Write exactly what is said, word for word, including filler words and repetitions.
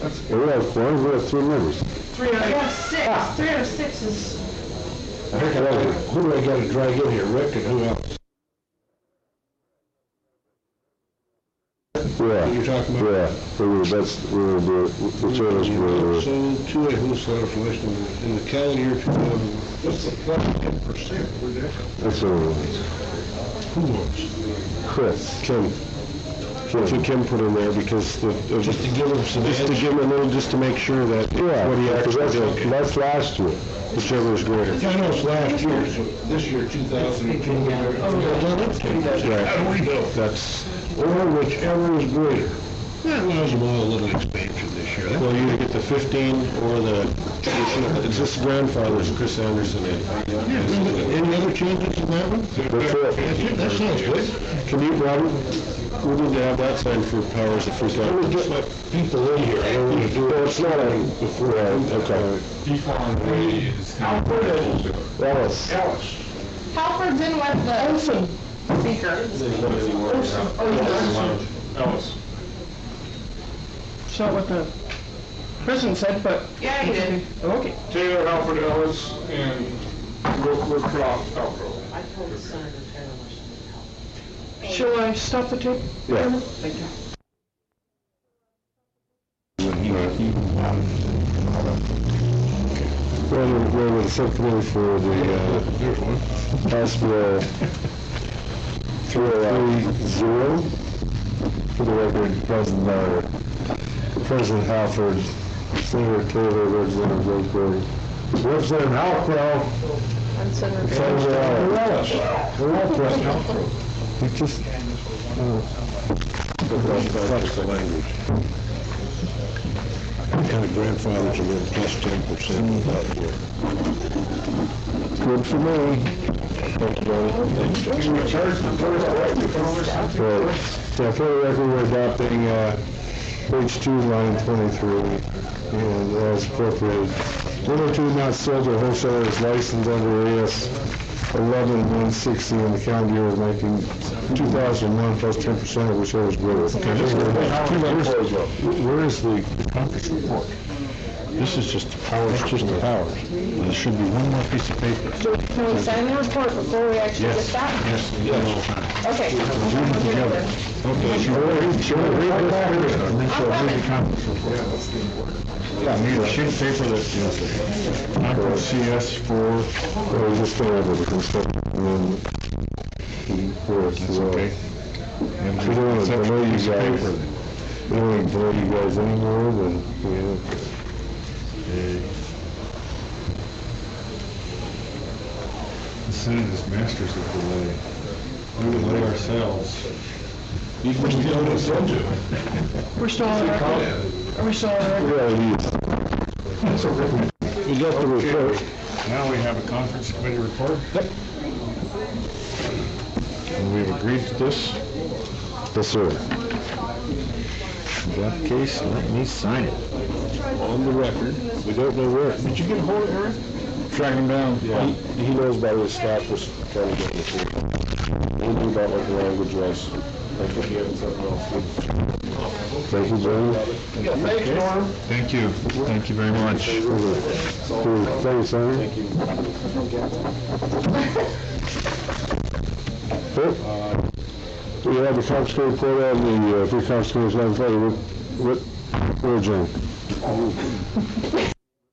We have quorum, we have three members. Three out of six. Ah. Three out of six is. I think I gotta, who do I gotta drag in here? Rick and who else? Yeah. You're talking about? Yeah. So that's, we're gonna do it, whichever's we're. So, two A who's set up for election in the calendar year two thousand, what's the plus ten percent? Where'd that come from? That's a, Who wants? Chris. Kim. That's what Kim put in there because the, of Just to give him some just to edge? give him a little, just to make sure that Yeah, what he because actually that's, did, that's last year. whichever is greater. Yeah, I know it's last year, so this year, two thousand eighteen, we're done up ten percent. How do we know? That's, Or whichever is greater. That allows them all a little expansion this year. well, you either get the fifteen or the, it's just grandfather's Chris Anderson in. Yeah, any other changes in that one? That's it. That sounds good. Can you, Robert, we need to have that signed for powers of free Let me get council. my people in here. I don't want to do it. It's not a, Before, okay. Halford Ellis. Alice. Halford's in with the speaker. Ellis. It's not what the president said, but. Yeah, he did. Okay. Taylor, Alfred Ellis, and Rookwood Croft, Alfred. I told Senator Taylor she needed help. Shall I stop the tape? Yeah. Thank you. Well, we're with the subcommittee for the, uh, There's one. House Bill three zero. For the record, President, uh, President Halford, Senator Taylor, Representative Roseberry, Representative Halcrow, I'm Senator. Senator Ellis. We're all President Alfred. We just, uh, That's the language. Kind of grandfathers are in plus ten percent without here. good for me. Thank you, Johnny. Right. Yeah, for the record, we're adopting, uh, page two, line twenty-three, and as appropriated. One or two not sold to wholesalers licensed under A S eleven one sixty in the calendar year of nineteen, two thousand one plus ten percent of whichever is greater. Where is the conference report? This is just the powers, just the powers. There should be one more piece of paper. Can we sign the report before we actually get that? Yes, yes. Okay. Together. Okay, so we'll read, shall we read this first, and then she'll read the conference report? Yeah, need a sheet of paper that, yes, conference C S four. Well, we just go over the construction, and then we work That's through. okay. We don't want to delay you guys, we don't want to delay you guys anymore than we have. The Senate is masters of delay. We delay ourselves. You can just tell us what to. We're still on record. Are we still on record? Yeah, you, you got the report. Now we have a conference committee report. Yep. And we've agreed to this. Yes, sir. In that case, let me sign it. On the record, we don't know where. Did you get a hold of Eric? Track him down. Yeah, he, he knows about his staff was trying to get the report. He knew about what the language was. I think he had something else. Thank you, Johnny. Yeah, thanks, Norm. Thank you. Thank you very much. Thank you, Senator. Thank you. Okay. We have the conference committee report on the, uh, three conference committees, nine thirty. What, what, we're adjourned.